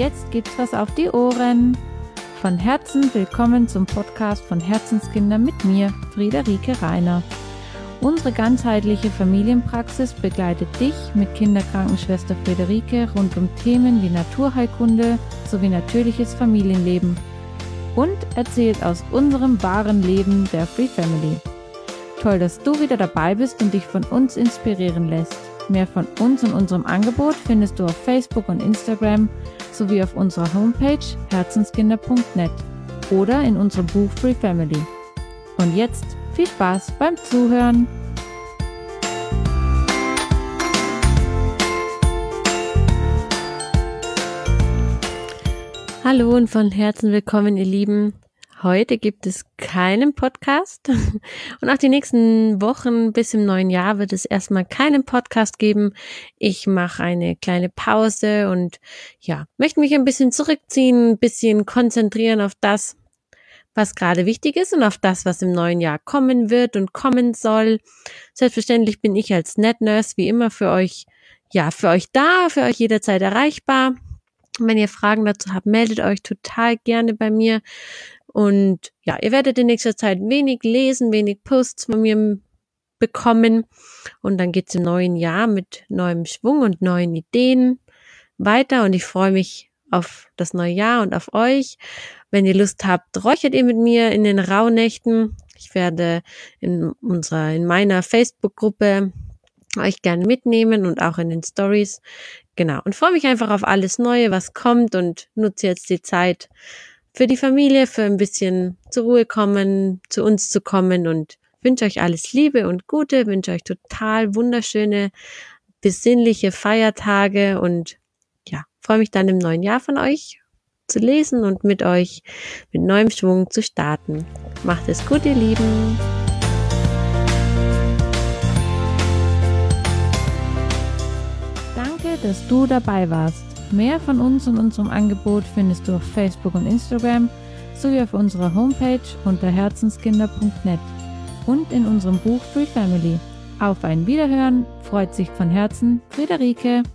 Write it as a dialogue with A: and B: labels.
A: jetzt gibt's was auf die Ohren. Von Herzen willkommen zum Podcast von Herzenskinder mit mir, Friederike Rainer. Unsere ganzheitliche Familienpraxis begleitet dich mit Kinderkrankenschwester Friederike rund um Themen wie Naturheilkunde sowie natürliches Familienleben und erzählt aus unserem wahren Leben der Free Family. Toll, dass du wieder dabei bist und dich von uns inspirieren lässt. Mehr von uns und unserem Angebot findest du auf Facebook und Instagram sowie auf unserer Homepage herzenskinder.net oder in unserem Buch Free Family. Und jetzt viel Spaß beim Zuhören! Hallo und von Herzen willkommen, ihr Lieben. Heute gibt es keinen Podcast und auch die nächsten Wochen bis im neuen Jahr wird es erstmal keinen Podcast geben. Ich mache eine kleine Pause und möchte mich ein bisschen zurückziehen, ein bisschen konzentrieren auf das, was gerade wichtig ist und auf das, was im neuen Jahr kommen wird und kommen soll. Selbstverständlich bin ich als NetNurse wie immer für euch da, für euch jederzeit erreichbar. Wenn ihr Fragen dazu habt, meldet euch total gerne bei mir. Und ihr werdet in nächster Zeit wenig lesen, wenig Posts von mir bekommen. Und dann geht's im neuen Jahr mit neuem Schwung und neuen Ideen weiter. Und ich freue mich auf das neue Jahr und auf euch. Wenn ihr Lust habt, räuchert ihr mit mir in den Rauhnächten. Ich werde in meiner Facebook-Gruppe euch gerne mitnehmen und auch in den Stories. Genau. Und freue mich einfach auf alles Neue, was kommt und nutze jetzt die Zeit für die Familie, für ein bisschen zur Ruhe kommen, zu uns zu kommen und wünsche euch alles Liebe und Gute, wünsche euch total wunderschöne, besinnliche Feiertage und freue mich dann im neuen Jahr von euch zu lesen und mit euch mit neuem Schwung zu starten. Macht es gut, ihr Lieben! Danke, dass du dabei warst. Mehr von uns und unserem Angebot findest du auf Facebook und Instagram sowie auf unserer Homepage unter herzenskinder.net und in unserem Buch Free Family. Auf ein Wiederhören, freut sich von Herzen Friederike.